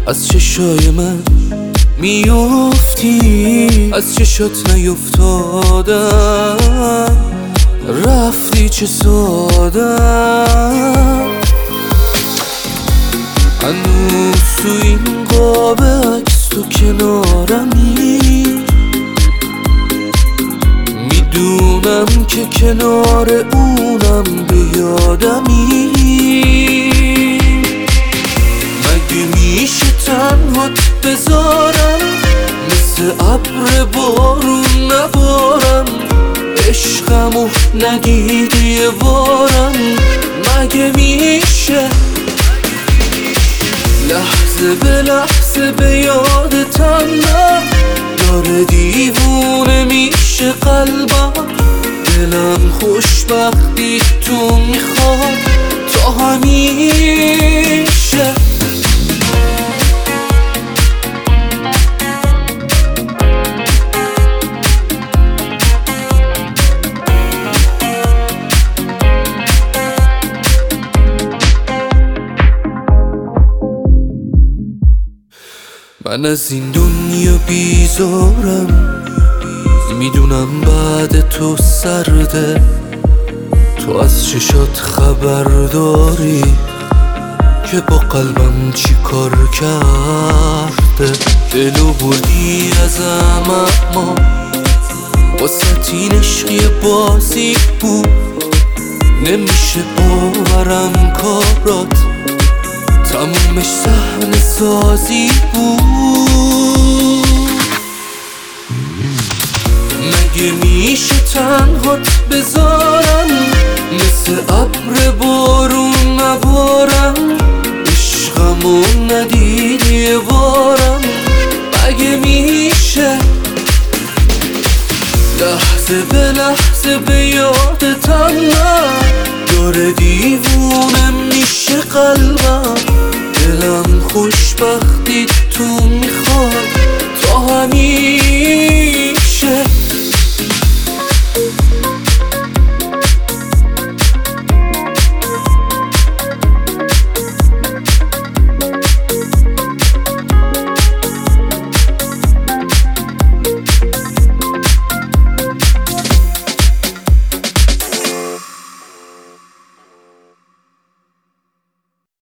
از چشای من میافتی، از چشات نیفتادم، رفتی چه سادم. هنوز تو این قاب عکس تو کنارمی، میدونم که کنار اونم به یادمی. مگه میشه تنهات بذارم، مثل ابر بارون نبارم، عشقمو نگیدی یه بارم. مگه میشه لحظه به لحظه به یادتم نه، داره دیوونه میشه قلبم، دلم خوشبختی تو میخواد تا همیشه. من از این دنیا بیزارم، میدونم بعد تو سرده، تو از چشات خبر داری که با قلبم چی کار کرده. دلو بردی ازم اما واسه این عشقی بازی بود، نمیشه باورم کارات تمومش صحنه سازی بود. مگه میشه تنهات بذارم، مثل ابر بارون نبارم، عشقمو ندیدی یه بارم. مگه میشه لحظه به لحظه به یادتم نه، داره دیوونه میشه قلبم، دلم خوشبختی تو میخواد تا همیشه.